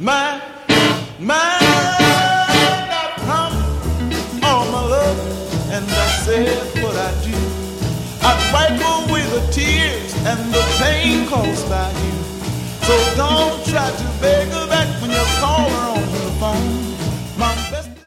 I promised all my love, and I said what I do. I'd wipe away the tears and the pain caused by you. So don't try to beg her back when you call her on